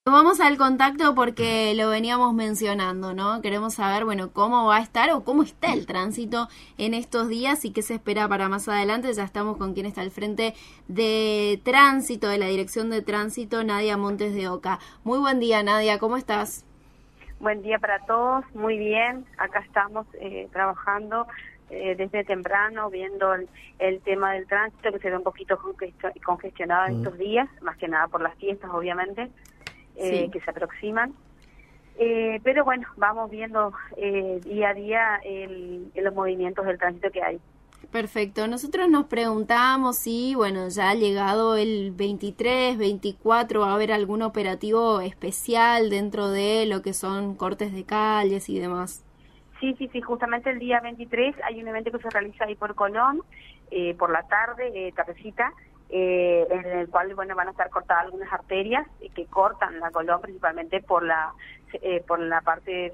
Vamos al contacto porque lo veníamos mencionando, ¿no? Queremos saber, bueno, cómo va a estar o cómo está el tránsito en estos días y qué se espera para más adelante. Ya estamos con quien está al frente de tránsito, de la Dirección de Tránsito, Nadia Montes de Oca. Muy buen día, Nadia, ¿cómo estás? Buen día para todos, muy bien. Acá estamos trabajando desde temprano, viendo el tema del tránsito, que se ve un poquito congestionado en estos días, más que nada por las fiestas, obviamente. Sí. Que se aproximan, pero bueno, vamos viendo día a día los movimientos del tránsito que hay. Perfecto, nosotros nos preguntábamos si, bueno, ya ha llegado el 23, 24, va a haber algún operativo especial dentro de lo que son cortes de calles y demás. Sí, justamente el día 23 hay un evento que se realiza ahí por Colón, por la tarde, tardecita, en el cual van a estar cortadas algunas arterias que cortan la Colón, principalmente por la parte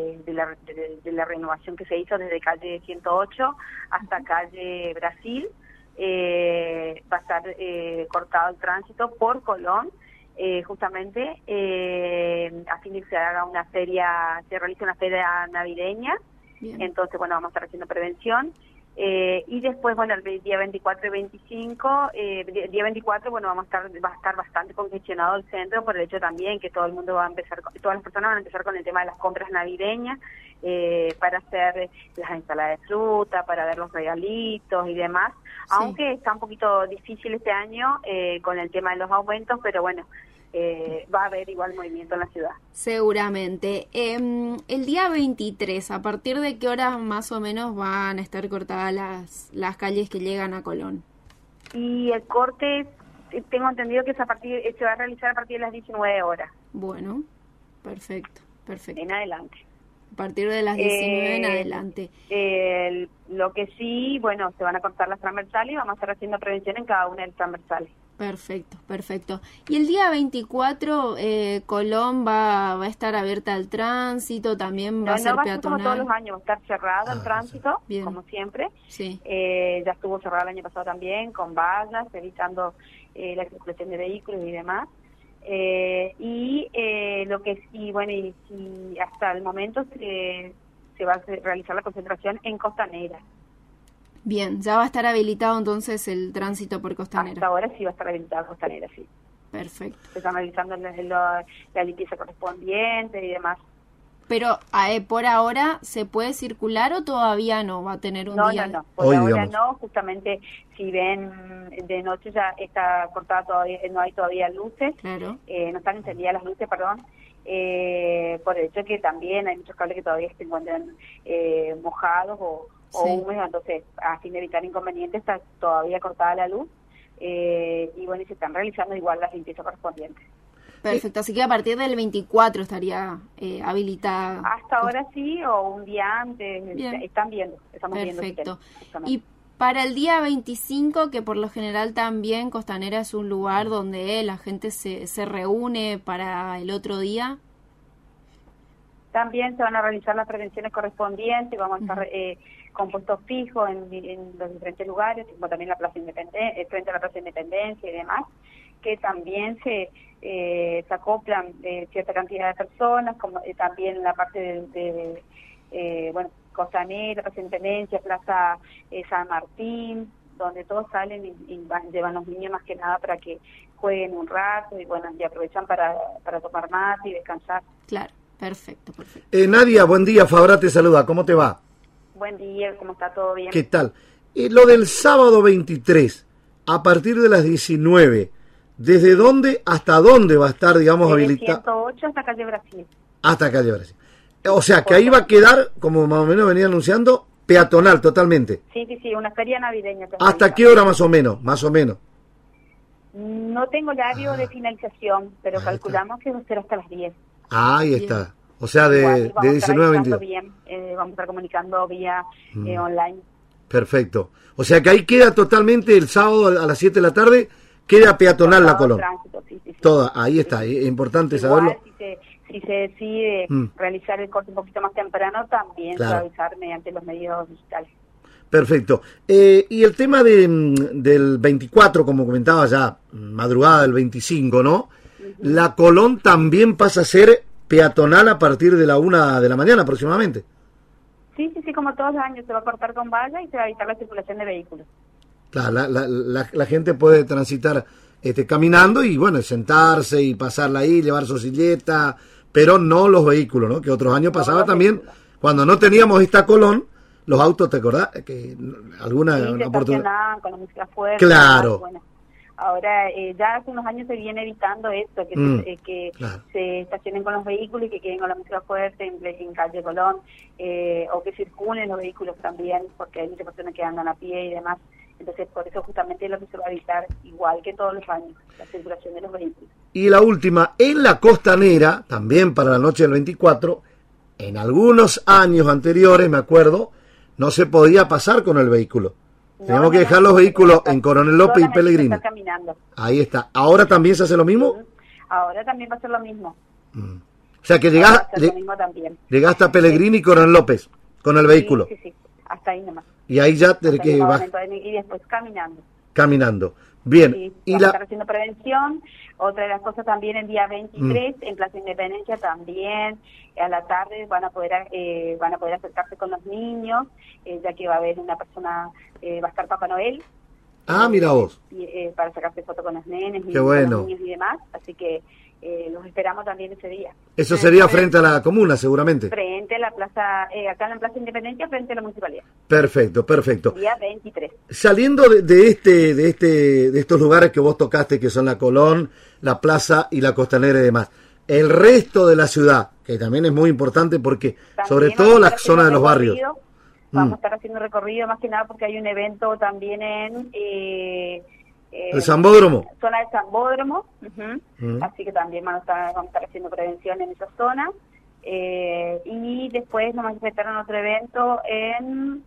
de la renovación que se hizo desde calle 108 hasta calle Brasil. Va a estar cortado el tránsito por Colón, justamente a fin de que se haga una feria, se realice una feria navideña. Bien. Entonces, bueno, vamos a estar haciendo prevención. Y después, bueno, el día 24 y 25, día 24, bueno, va a estar bastante congestionado el centro por el hecho también que todo el mundo va a empezar, todas las personas van a empezar con el tema de las compras navideñas, para hacer las ensaladas de fruta, para ver los regalitos y demás, sí. Aunque está un poquito difícil este año con el tema de los aumentos, pero bueno, va a haber igual movimiento en la ciudad. Seguramente. El día 23, ¿a partir de qué horas más o menos van a estar cortadas las calles que llegan a Colón? Y el corte, tengo entendido que se va a realizar a partir de las 19 horas. Bueno, perfecto. En adelante. A partir de las 19 en adelante. Lo que sí, bueno, se van a cortar las transversales y vamos a estar haciendo prevención en cada una de las transversales. Perfecto. Y el día 24, Colón va a estar abierta al tránsito, también va a ser peatonal. Como todos los años, va a estar cerrado el tránsito, bien. Como siempre. Sí. Ya estuvo cerrado el año pasado también, con vallas, evitando la circulación de vehículos y demás. Lo que sí, bueno, y hasta el momento se va a realizar la concentración en Costanera. Bien, ya va a estar habilitado entonces el tránsito por Costanera. Hasta ahora sí va a estar habilitado Costanera, sí. Perfecto. Se están realizando la limpieza correspondiente y demás. Pero por ahora, ¿se puede circular o todavía no? ¿Va a tener un día? No. Por ahora no. Justamente, si ven de noche ya está cortada todavía, no hay todavía luces. Claro. No están encendidas las luces, perdón. Por el hecho que también hay muchos cables que todavía se encuentran mojados o húmedos, entonces a fin de evitar inconvenientes está todavía cortada la luz y bueno, y se están realizando igual las limpiezas correspondientes. Perfecto, así que a partir del 24 estaría habilitada. Hasta ahora sí, o un día antes. Bien. Estamos viendo. Perfecto. Y para el día 25, que por lo general también Costanera es un lugar donde la gente se reúne para el otro día. También se van a realizar las prevenciones correspondientes, vamos a estar con puestos fijos en los diferentes lugares, como también la Plaza Independencia, frente a la Plaza Independencia y demás, que también se acoplan cierta cantidad de personas, como también la parte de Costanera, Plaza Independencia, Plaza San Martín, donde todos salen y llevan los niños más que nada para que jueguen un rato y bueno, y aprovechan para tomar mate y descansar. Claro. Perfecto. Nadia, buen día, Fabra te saluda, ¿cómo te va? Buen día, ¿cómo está? ¿Todo bien? ¿Qué tal? Lo del sábado 23, a partir de las 19, ¿desde dónde hasta dónde va a estar, digamos, habilitado? 108 hasta calle Brasil. Hasta calle Brasil. O sea, que ahí va a quedar, como más o menos venía anunciando, peatonal totalmente. Sí, una feria navideña. ¿Hasta qué hora más o menos? No tengo horario de finalización, pero calculamos que va a ser hasta las 10. Ahí está. O sea, de 19 a 22. Vamos a estar comunicando vía online. Perfecto. O sea que ahí queda totalmente el sábado a las 7 de la tarde, queda peatonal la Colón. Tránsito, sí. Toda, ahí está. Es importante saberlo. Si se decide realizar el corte un poquito más temprano, también se va a avisar mediante los medios digitales. Perfecto. Y el tema del 24, como comentaba ya, madrugada del 25, ¿no? La Colón también pasa a ser peatonal a partir de la 1 de la mañana aproximadamente. Sí, como todos los años se va a cortar con valla y se va a evitar la circulación de vehículos. Claro, la gente puede transitar caminando y bueno, sentarse y pasarla ahí, llevar su silleta, pero no los vehículos, ¿no? Que otros años pasaba también, cuando no teníamos esta Colón, los autos, ¿te acordás? Que alguna se oportunidad con la música fuerte. Claro. Bueno, ahora ya hace unos años se viene evitando esto, que claro. se estacionen con los vehículos y que queden con la música fuerte en calle Colón, o que circulen los vehículos también, porque hay muchas personas que andan a pie y demás. Entonces, por eso justamente es lo que se va a evitar, igual que todos los años, la circulación de los vehículos. Y la última, en la Costanera, también para la noche del 24, en algunos años anteriores, me acuerdo, no se podía pasar con el vehículo. Teníamos que dejar los vehículos en Coronel López y Pellegrini. Ahí está. ¿Ahora también se hace lo mismo? Ahora también va a ser lo mismo. O sea que llegaste a Pellegrini y Coronel López con el vehículo. Sí, hasta ahí nomás. Y ahí ya tenés que bajar. Y después caminando. Caminando. Bien. Sí, y vamos a estar haciendo prevención. Otra de las cosas también el día 23, en Plaza Independencia también, a la tarde van a poder acercarse con los niños, ya que va a haber una persona, va a estar Papá Noel. Mira vos. Para sacarse foto con los nenes Qué bueno. Con los niños y demás, así que los esperamos también ese día. Eso sería frente a la comuna, seguramente. Frente a la plaza, acá en la Plaza Independencia, frente a la municipalidad. Perfecto. Día 23. Saliendo de estos lugares que vos tocaste, que son la Colón, la Plaza y la Costanera y demás, el resto de la ciudad, que también es muy importante porque, también sobre todo la zona de los barrios. Vamos a estar haciendo recorrido más que nada porque hay un evento también en el Zambódromo. Zona del Zambódromo, así que también vamos a estar haciendo prevención en esa zona. Y después nos manifestaron otro evento en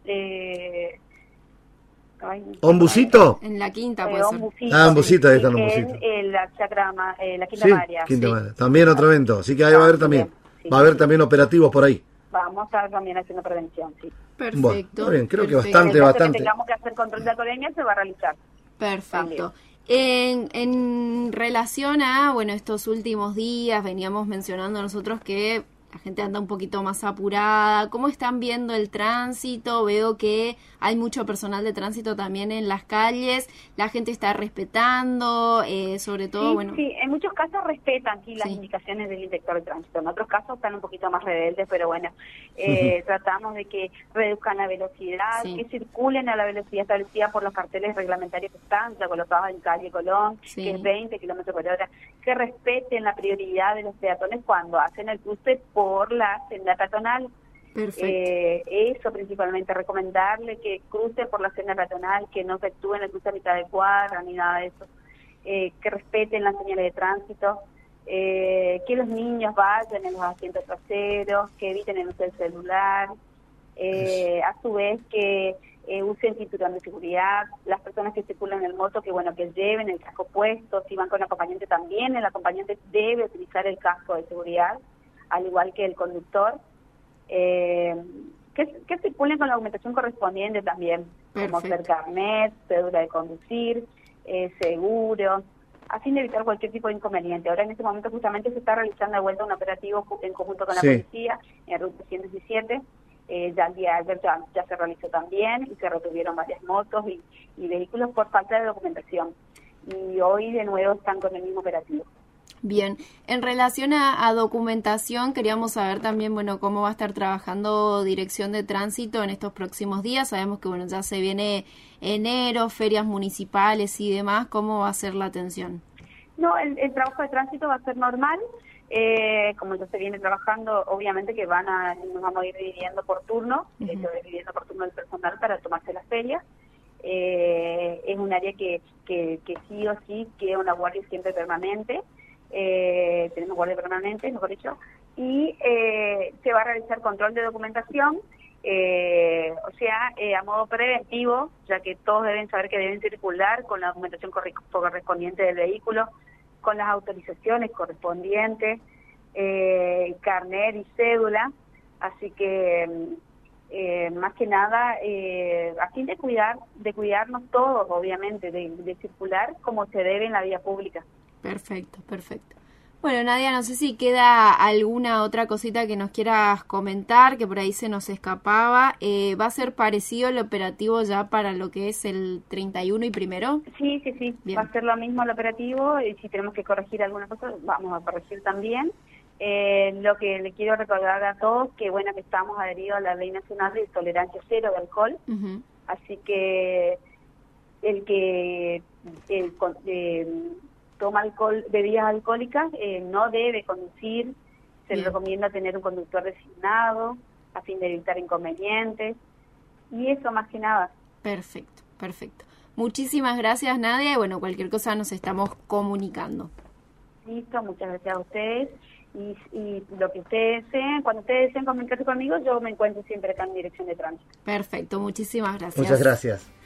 ¿Ombusito? En la Quinta, pues. Ombusito, ahí está el Ombusito. En la Chacrama, la Quinta María. Quinta María. También otro evento, así que ahí va a haber también. Va a haber también operativos por ahí. Vamos a estar también haciendo prevención, sí. Perfecto. Bueno, bien, creo que En el caso bastante. que tengamos que hacer control de alcoholemia, se va a realizar. Perfecto. En relación a, estos últimos días, veníamos mencionando nosotros que la gente anda un poquito más apurada. ¿Cómo están viendo el tránsito? Veo que hay mucho personal de tránsito también en las calles. La gente está respetando, sobre todo, Sí, en muchos casos respetan aquí las indicaciones del inspector de tránsito. En otros casos están un poquito más rebeldes, pero tratamos de que reduzcan la velocidad, que circulen a la velocidad establecida por los carteles reglamentarios que están ya colocados en calle Colón, que es 20 kilómetros por hora, que respeten la prioridad de los peatones cuando hacen el cruce por la senda peatonal. Eso principalmente, recomendarle que cruce por la senda peatonal, que no efectúen el cruce a mitad de cuadra ni nada de eso, que respeten las señales de tránsito, que los niños vayan en los asientos traseros, que eviten el uso del celular, a su vez que usen cinturón de seguridad, las personas que circulan en moto, que lleven el casco puesto, si van con acompañante también, el acompañante debe utilizar el casco de seguridad, al igual que el conductor, que circulen con la documentación correspondiente también, como ser carnet, cédula de conducir, seguro, a fin de evitar cualquier tipo de inconveniente. Ahora en este momento justamente se está realizando de vuelta un operativo en conjunto con la policía en Ruta 117, ya el día de ayer ya se realizó también y se retuvieron varias motos y vehículos por falta de documentación. Y hoy de nuevo están con el mismo operativo. Bien, en relación a documentación, queríamos saber también, cómo va a estar trabajando Dirección de Tránsito en estos próximos días. Sabemos que, ya se viene enero, ferias municipales y demás. ¿Cómo va a ser la atención? No, el trabajo de tránsito va a ser normal. Como ya se viene trabajando, obviamente que nos vamos a ir dividiendo por turno, dividiendo por turno el personal para tomarse las ferias. Es un área que sí o sí queda una guardia siempre permanente. Tenemos guardia permanente, mejor dicho, y se va a realizar control de documentación, a modo preventivo, ya que todos deben saber que deben circular con la documentación correspondiente del vehículo, con las autorizaciones correspondientes, carnet y cédula, así que más que nada a fin de cuidarnos todos, obviamente, de circular como se debe en la vía pública. Perfecto. Bueno, Nadia, no sé si queda alguna otra cosita que nos quieras comentar, que por ahí se nos escapaba. ¿Va a ser parecido el operativo ya para lo que es el 31 y primero? Sí, Bien. va a ser lo mismo el operativo, y si tenemos que corregir alguna cosa, vamos a corregir también. Lo que le quiero recordar a todos, que bueno, que estamos adheridos a la Ley Nacional de Tolerancia Cero de Alcohol, así que el que toma bebidas alcohólicas no debe conducir. Se le recomienda tener un conductor designado a fin de evitar inconvenientes, y eso más que nada. Perfecto. Muchísimas gracias, Nadia, y bueno, cualquier cosa nos estamos comunicando. Listo, muchas gracias a ustedes, y lo que ustedes deseen, cuando ustedes deseen comunicarse conmigo, yo me encuentro siempre acá en Dirección de Tránsito. Perfecto, muchísimas gracias. Muchas gracias.